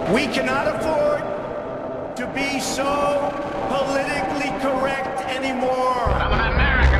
We cannot afford to be so politically correct anymore. I'm an American.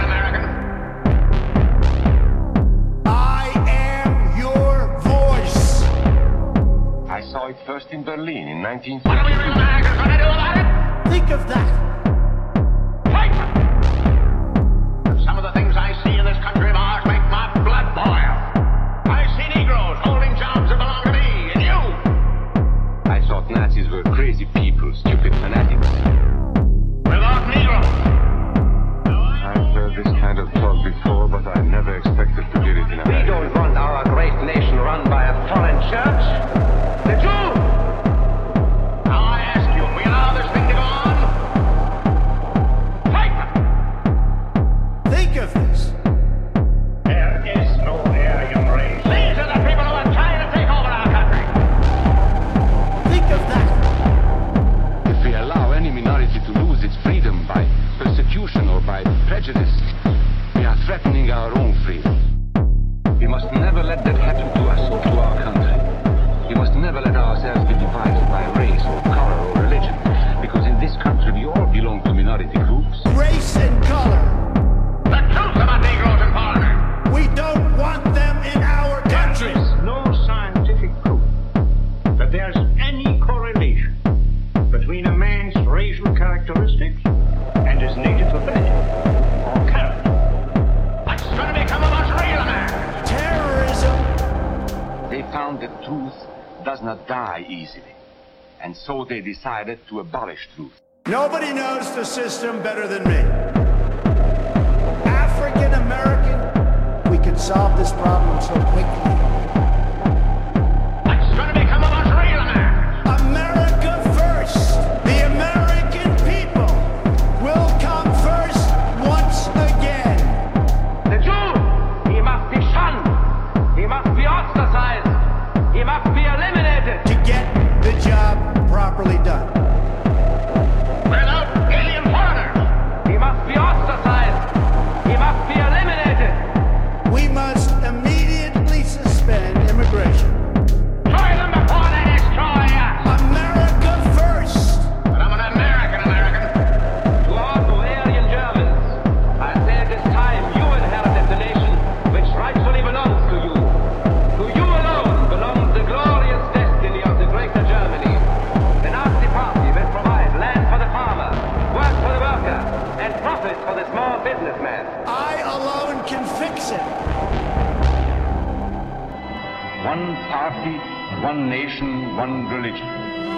I am your voice. I saw it first in Berlin in 1950. What are we real Americans going to do about it? Think of that. Fight! Some of the things I see in this country of ours make my blood boil. I see Negroes holding jobs that belong to me and you. I thought Nazis were crazy people, stupid fanatics. Without Negroes. I've heard this kind of talk before, but I never expected to hear it in America. We don't want our great nation run by a foreign church. The Jew! Now I ask you, if we allow this thing to go on, fight! Think of this. There is no Aryan race. These are the people who are trying to take over our country. Think of that. If we allow any minority to lose its freedom by persecution or by prejudice, we are threatening our own freedom. We must never let that happen to us or to our country. We must never let ourselves be divided by race or color or religion, because in this country we all belong to minority groups. Race and color. The truth about Negroes in Parliament. We don't want them in our country. There is no scientific proof that there's any correlation between a man's racial characteristics and his native ability or character. What's going to become of us real Americans? Terrorism. They found that truth does not die easily, and so they decided to abolish truth. Nobody knows the system better than me. African American, we can solve this problem so quickly. What's going to become of us real Americans? America first. The American people will come first once again. The Jew! He must be shunned. He must be ostracized. He must be eliminated. To get the job properly done. Without alien foreigners. He must be ostracized. He must be eliminated. We must immediately suspend immigration. Try them before they destroy us. America first. But I'm an American. To all Aryan Germans, I say it is time you inherited the nation which rightfully belongs to you. To you alone belongs the glorious destiny of the greater Germany. The Nazi Party will provide land for the farmer, work for the worker, and profit for the small businessman. I alone can fix it. One party, one nation, one religion.